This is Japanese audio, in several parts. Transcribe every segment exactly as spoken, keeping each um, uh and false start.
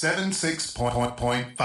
セブンシックスポイントファイ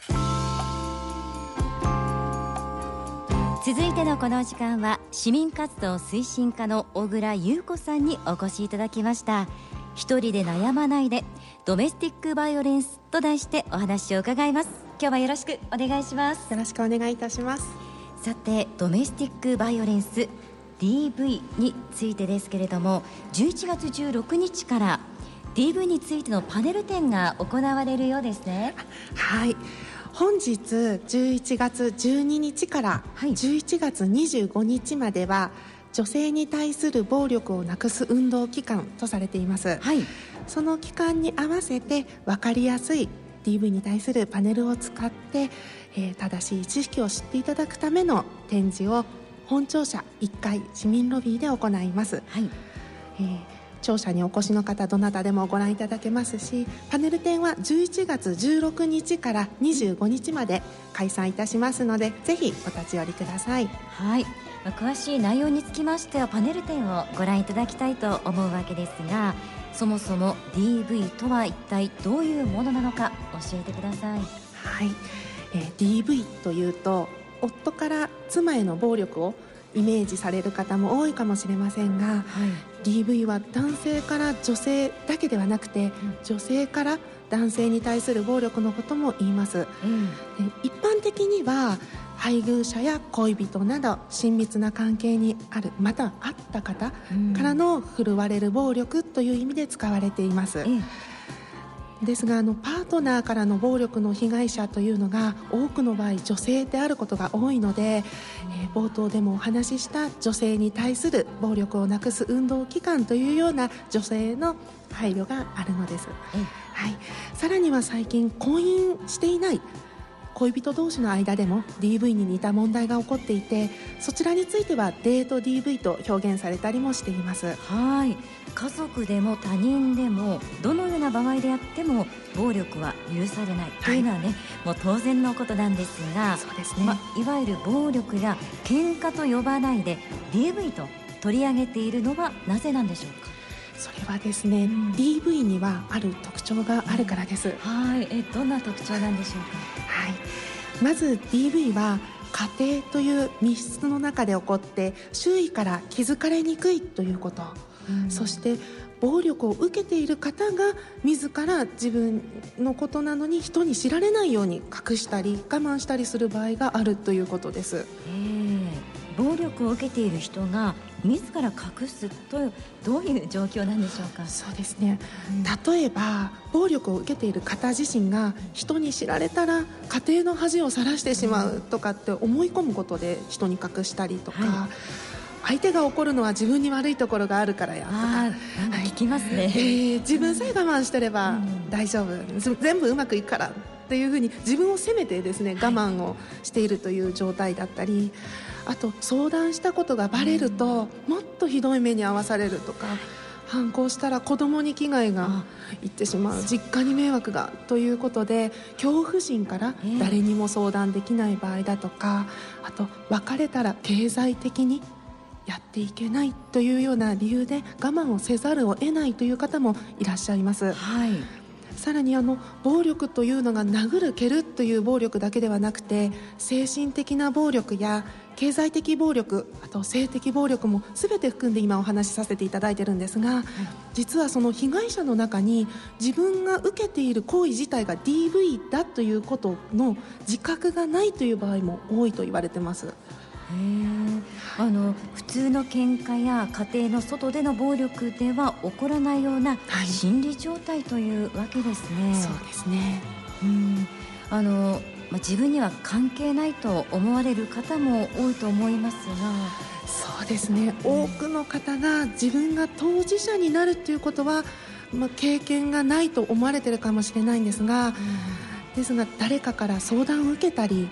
ブ。 続いてのこの時間は市民活動推進課の小倉優子さんにお越しいただきました。一人で悩まないでドメスティックバイオレンスと題してお話を伺います。今日はよろしくお願いします。 よろしくお願いいたします。 さて、ドメスティックバイオレンス ディーブイ についてですけれども、じゅういちがつじゅうろくにちから ディーブイ についてのパネル展が行われるようですね。 はい、本日じゅういちがつじゅうににちからじゅういちがつにじゅうごにちまでは女性に対する暴力をなくす運動期間とされています、はい、その期間に合わせて分かりやすい ディーブイ に対するパネルを使って、えー、正しい知識を知っていただくための展示を本庁舎いっかい市民ロビーで行います、はい、えー庁舎にお越しの方どなたでもご覧いただけますし、パネル展はじゅういちがつじゅうろくにちからにじゅうごにちまで開催いたしますので、ぜひお立ち寄りください。 はい、詳しい内容につきましてはパネル展をご覧いただきたいと思うわけですが、そもそも ディーブイ とは一体どういうものなのか教えてください。 はい、えー、ディーブイ というと夫から妻への暴力をイメージされる方も多いかもしれませんが、はい、ディーブイ は男性から女性だけではなくて、うん、女性から男性に対する暴力のことも言います、うん、一般的には配偶者や恋人など親密な関係にある、またあった方からの振るわれる暴力という意味で使われています、うんですが、あのパートナーからの暴力の被害者というのが多くの場合女性であることが多いので、えー、冒頭でもお話しした女性に対する暴力をなくす運動機関というような女性の配慮があるのです、うんはい、さらには最近婚姻していない恋人同士の間でも ディーブイ に似た問題が起こっていて、そちらについてはデート ディーブイ と表現されたりもしています。 はい、家族でも他人でもどのような場合であっても暴力は許されないというのはね、はい、もう当然のことなんですが、 そうですね、 まあ、いわゆる暴力や喧嘩と呼ばないで ディーブイ と取り上げているのはなぜなんでしょうか。 それはですね、うん、ディーブイ にはある特徴があるからです、うん、 はいえどんな特徴なんでしょうか。 はい、まず ディーブイ は家庭という密室の中で起こって周囲から気づかれにくいということ、うん、そして暴力を受けている方が自ら自分のことなのに人に知られないように隠したり我慢したりする場合があるということです。 暴力を受けている人が自ら隠すというどういう状況なんでしょうか。 そうですね、うん、例えば暴力を受けている方自身が人に知られたら家庭の恥をさらしてしまうとかって思い込むことで人に隠したりとか、はい、相手が怒るのは自分に悪いところがあるからやとか、 あ聞きますね、 えー、自分さえ我慢してれば大丈夫、うん、全部うまくいくからっていうふうに自分を責めてですね、我慢をしているという状態だったり、あと相談したことがバレるともっとひどい目に遭わされるとか、反抗したら子供に危害がいってしまう、実家に迷惑がということで恐怖心から誰にも相談できない場合だとか、あと別れたら経済的にやっていけないというような理由で我慢をせざるを得ないという方もいらっしゃいます、はい、さらにあの暴力というのが殴る蹴るという暴力だけではなくて、精神的な暴力や経済的暴力、あと性的暴力も全て含んで今お話しさせていただいているんですが、はい、実はその被害者の中に自分が受けている行為自体が ディーブイ だということの自覚がないという場合も多いと言われています。へあの普通の喧嘩や家庭の外での暴力では起こらないような心理状態というわけですね、 はい、そうですね。 うんあのまあ、自分には関係ないと思われる方も多いと思いますが、そうですね、うん、多くの方が自分が当事者になるということは、まあ、経験がないと思われているかもしれないんですが、うん、ですが誰かから相談を受けたり、はい、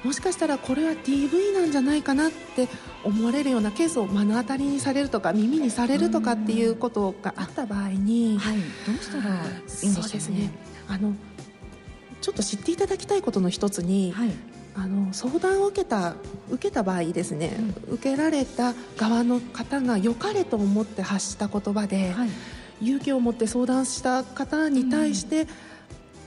もしかしたらこれは ディーブイ なんじゃないかなって思われるようなケースを目の当たりにされるとか耳にされるとかっていうことがあった場合に、 はい、どうしたらいいんでしょうね。 そうですね、あのちょっと知っていただきたいことの一つに、はい、あの相談を受けた受けた場合ですね、うん、受けられた側の方が良かれと思って発した言葉で、はい、勇気を持って相談した方に対して、うん、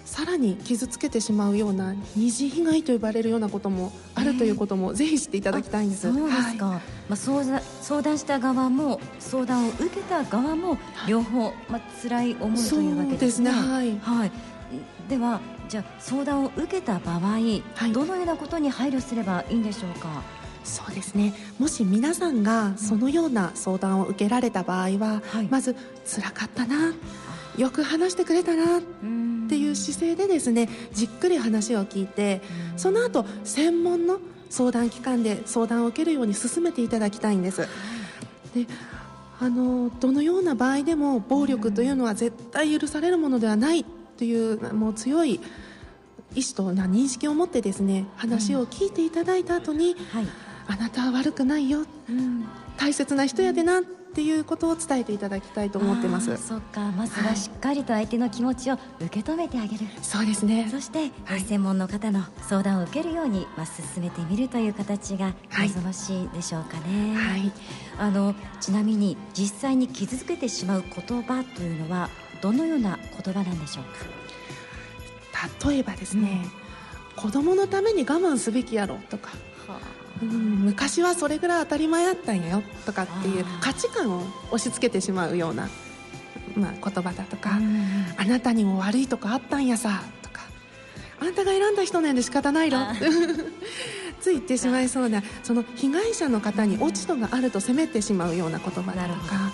さらに傷つけてしまうような二次被害と呼ばれるようなこともあるということもぜひ知っていただきたいんです。 そうですか、 はい、 まあ、相談、相談した側も相談を受けた側も両方、まあ、辛い思いというわけですね。 そうですね、はい、 はい、ではじゃあ相談を受けた場合、はい、どのようなことに配慮すればいいんでしょうか。 そうですね、もし皆さんがそのような相談を受けられた場合は、はい、まず辛かったな、よく話してくれたなっていう姿勢でですね、じっくり話を聞いて、その後専門の相談機関で相談を受けるように進めていただきたいんです。で、あのどのような場合でも暴力というのは絶対許されるものではないというもう強い意思とな認識を持ってですね、話を聞いていただいた後に、はい、あなたは悪くないよ、うん、大切な人やでなっていうことを伝えていただきたいと思ってます。 そっか、まずはしっかりと相手の気持ちを受け止めてあげる、はい、 そうですね。 そして、はい、専門の方の相談を受けるように、まあ、進めてみるという形が望ましいでしょうかね。はい、あのちなみに実際に傷つけてしまう言葉というのはどのような言葉なんでしょうか。例えばですね、うん、子供のために我慢すべきやろとか、はあ、うん、昔はそれぐらい当たり前だったんやよとかっていう価値観を押し付けてしまうような、まあ、言葉だとか、うん、あなたにも悪いとこあったんやさとか、あんたが選んだ人なんで仕方ないのつい言ってしまいそうな、その被害者の方に落ち度があると責めてしまうような言葉だとか、はい、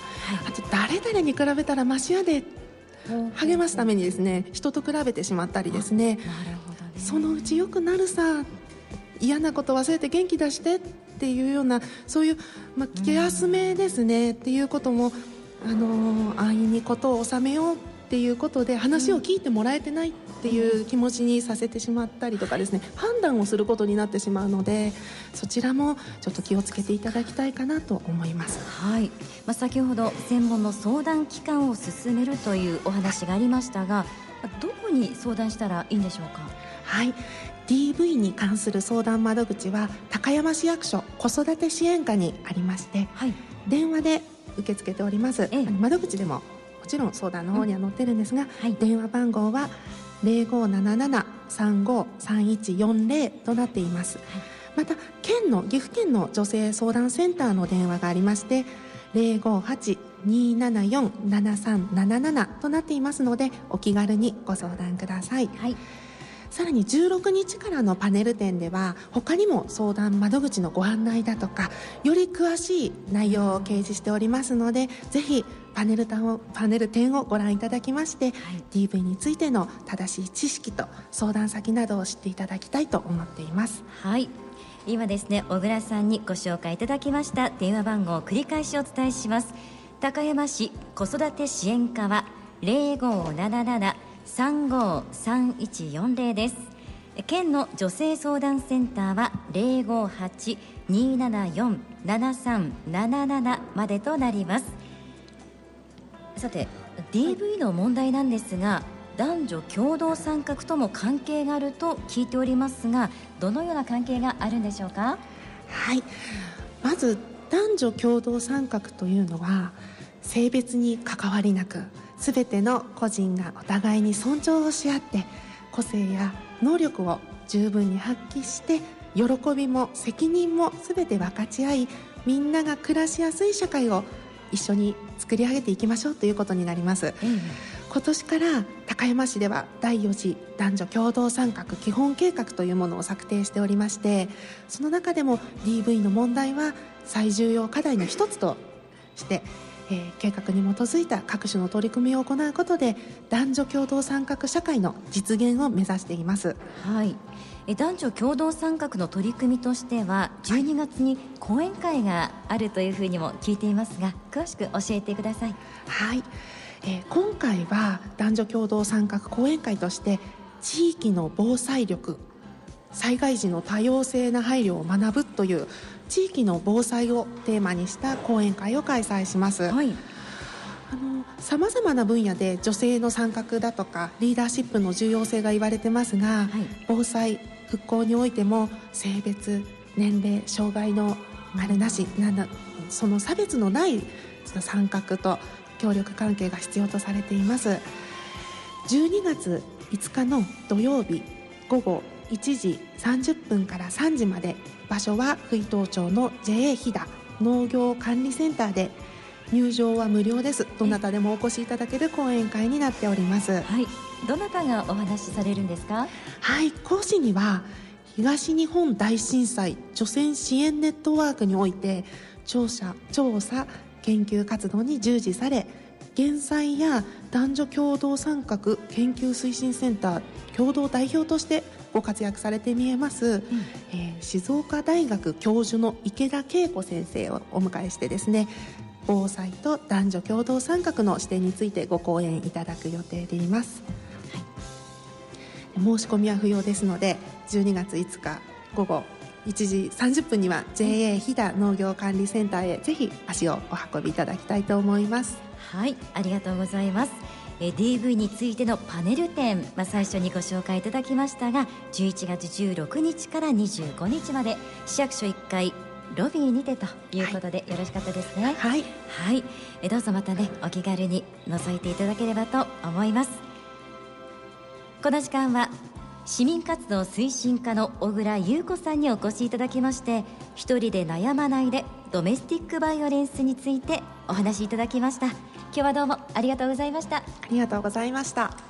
あと誰々に比べたらマシやで励ますためにですね、人と比べてしまったりですね、なるほどね、そのうち良くなるさ、嫌なこと忘れて元気出してっていうような、そういう、まあ、気休めですね、うん、っていうことも、あのー、安易にことを収めようっていうことで話を聞いてもらえてないっていう気持ちにさせてしまったりとかですね、判断をすることになってしまうので、そちらもちょっと気をつけていただきたいかなと思います。 はい、まあ、先ほど専門の相談機関を進めるというお話がありましたが、どこに相談したらいいんでしょうか。 はい、ディーブイ に関する相談窓口は高山市役所子育て支援課にありまして、はい、電話で受け付けております。ええ、窓口でももちろん相談の方には載ってるんですが、うん、はい、電話番号は ゼロごーなななな さんご さんいちよんゼロ となっています。はい、また県の岐阜県の女性相談センターの電話がありまして、ゼロごーはち にーななよん ななさんなななな となっていますので、お気軽にご相談ください。はい、さらにじゅうろくにちからのパネル展では他にも相談窓口のご案内だとか、より詳しい内容を掲示しておりますので、ぜひパネル展を、パネル展をご覧いただきまして、はい、ディーブイ についての正しい知識と相談先などを知っていただきたいと思っています。 はい、今ですね、小倉さんにご紹介いただきました電話番号を繰り返しお伝えします。高山市子育て支援課は ゼロごーなななな さんごーさんいちよんゼロ です。県の女性相談センターは ゼロごーはち にーななよん ななさんなななな までとなります。さて ディーブイ の問題なんですが、男女共同参画とも関係があると聞いておりますが、どのような関係があるんでしょうか。 はい、まず男女共同参画というのは性別に関わりなく、すべての個人がお互いに尊重をし合って、個性や能力を十分に発揮して、喜びも責任もすべて分かち合い、みんなが暮らしやすい社会を一緒に作り上げていきましょうということになります。うん、今年から高山市ではだいよ次男女共同参画基本計画というものを策定しておりまして、その中でも ディーブイ の問題は最重要課題の一つとして、えー、計画に基づいた各種の取り組みを行うことで、男女共同参画社会の実現を目指しています。 はい、え男女共同参画の取り組みとしてはじゅうにがつに講演会があるというふうにも聞いていますが、詳しく教えてください。 はい、えー、今回は男女共同参画講演会として、地域の防災力、災害時の多様性な配慮を学ぶという地域の防災をテーマにした講演会を開催します。はい、あの様々な分野で女性の参画だとかリーダーシップの重要性が言われてますが、はい、防災復興においても性別、年齢、障害のあるなし、なんだ、その差別のない参画と協力関係が必要とされています。じゅうにがついつかの土曜日午後いちじさんじゅっぷんからさんじまで、場所は福井東町の ジェーエー 飛騨農業管理センターで、入場は無料です。どなたでもお越しいただける講演会になっております。 はい、どなたがお話しされるんですか？ はい、講師には東日本大震災除染支援ネットワークにおいて調査、調査研究活動に従事され、減災や男女共同参画研究推進センター共同代表としてご活躍されて見えます、うんえー、静岡大学教授の池田恵子先生をお迎えしてですね、防災と男女共同参画の視点についてご講演いただく予定でいます、はい、申し込みは不要ですので、じゅうにがついつか午後いちじさんじゅっぷんには ジェーエー 飛騨農業管理センターへぜひ足をお運びいただきたいと思います。 はい、ありがとうございます。え ディーブイ についてのパネル展、まあ、最初にご紹介いただきましたが、じゅういちがつじゅうろくにちからにじゅうごにちまで市役所いっかいロビーにてということで、はい、よろしかったですね。 はい、 はい、えどうぞまたね、お気軽に覗いていただければと思います。この時間は市民活動推進課の小倉優子さんにお越しいただきまして、一人で悩まないでドメスティックバイオレンスについてお話しいただきました。今日はどうもありがとうございました。 ありがとうございました。